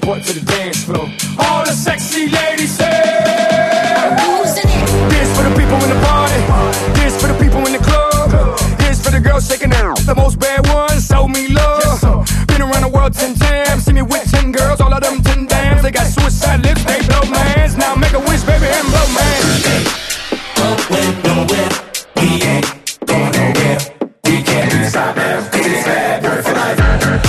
butt to the dance floor. All the sexy ladies say, losing it. This for the people in the party. This for the people in the club. This for the girls shaking out. The most bad ones show me love. Been around the world 10 times. See me with 10 girls, all of them 10 dams. They got suicide lips, they blow mans. Now make a wish, baby, and blow mans. Going nowhere, we ain't going nowhere. We can't be stopped now, 'cause it's bad, girl, for life.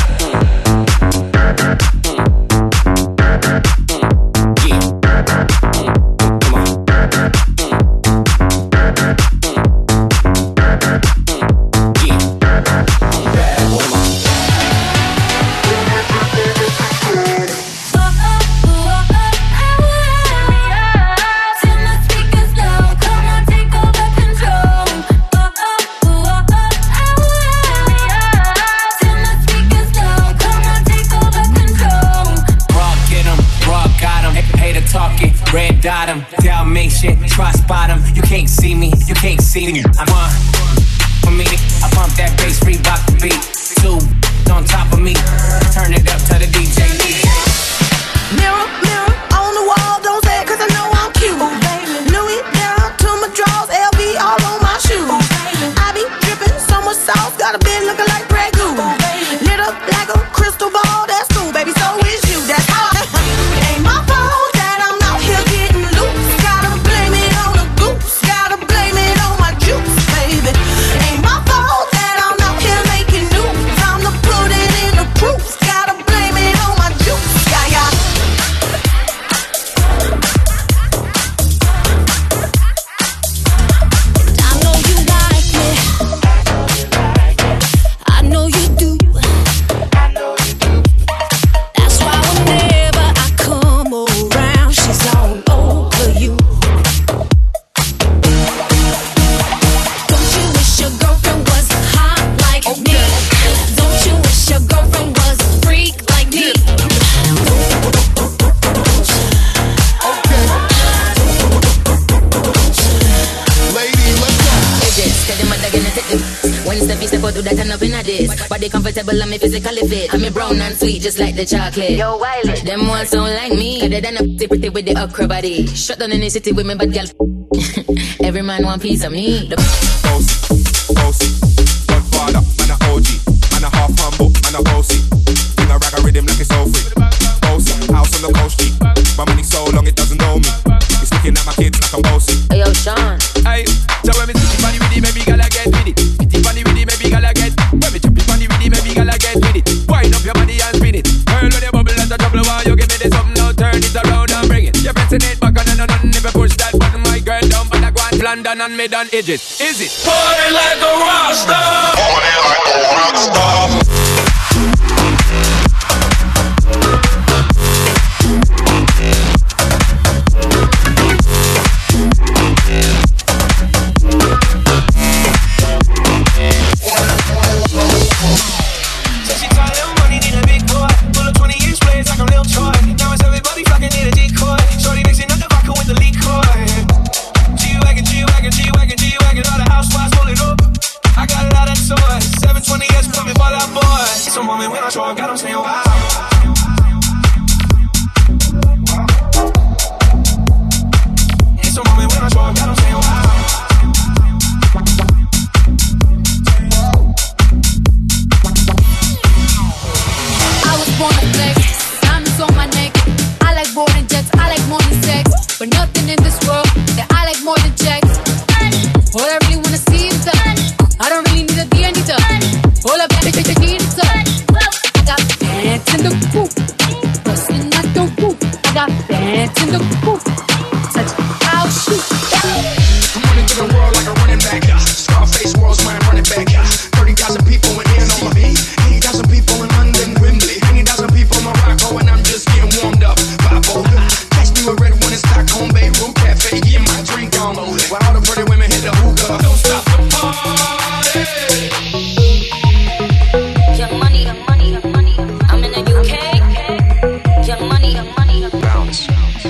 Red dot 'em, Dalmatian, try spot 'em. You can't see me, you can't see me. I'm on for me. I pump that bass, Reebok the beat. Two on top of me, turn it up to the DJ. Mirror, mirror on the wall, don't say it 'cause I know I'm cute. Louis down to my drawers, LV all on my shoes. I be dripping so much sauce, got a bit looking like Grey Goose. Lit up like a crystal ball, that's cool, baby. So is you, that's how. Ain't my fault that I'm out here getting loose. Gotta blame it on the goose, gotta blame it on my juice, baby. Ain't my fault that I'm out here making news. I'm to put it in the proof. Gotta blame it on my juice, yeah, yeah. I know you like me. I know you do. That's why whenever I come around, she's all over you. Don't you wish your girlfriend was hot like me? Don't you wish your girlfriend was a freak like me? Lady, let's go. Edges, tell them what they're gonna take them. When step you step out, do that turn up in a this. Body comfortable and me physically fit. I'm brown and sweet, just like the chocolate. Yo, Wiley, them ones don't like me. Better than a pretty with the okra body. Shut down in the city with me bad girl. Every man want piece of me. Bossy, Godfather, man a OG, man a half humble, man a bossy. Bring a rag a rhythm like it's all free. Bossy, house on the coast G. My money so long it doesn't know me. It's looking at my kids like I'm bossy. Hey, yo, Sean. Hey, so when me sit funny with it, maybe gala get with it. Pity funny with it, maybe gala get. When me chop funny with it, maybe gala get with it. Wind up your body and spin it. Girl, when you bubble and the trouble, while you give me this something, now turn it around and bring it. You're pressing it back on and on, if you push that button, my girl down, but I go on London and mid on edges. Is it? Party like a rock star. Party like a rock star.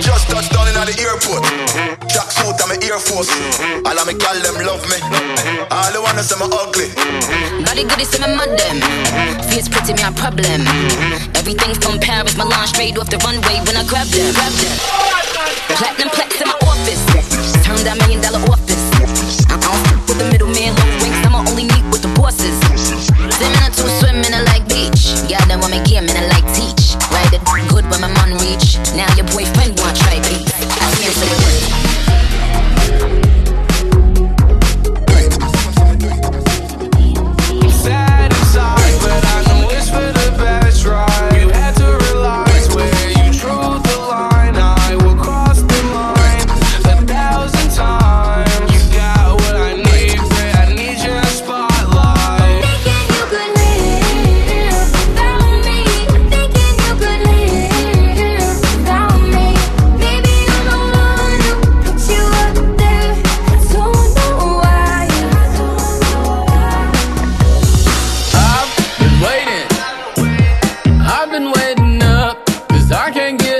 Air Force. All of me call them love me. All the wanna say me ugly. Body goody, say me mad them. Face pretty, me a problem. Everything from Paris, Milan, straight off the runway when I grab them. Platinum plex in my office. Turned that $1 million office. I don't fuck with the middleman, low ranks. I'ma only meet with the bosses. Swimming to swimming, I like beach. Yeah, that want me game, and I like teach. Ride it good when my man reach. Now your boyfriend want try beat. I see him say it. Sad inside, but I know it's for the best, right? You had to realize where you drew the line. I will cross the line 1,000 times. You got what I need, but I need your spotlight. Thinking you could live without me. Thinking you could live without me. Maybe I'm the one who put you up there. I don't know why. I've been waiting up, 'cause I can't get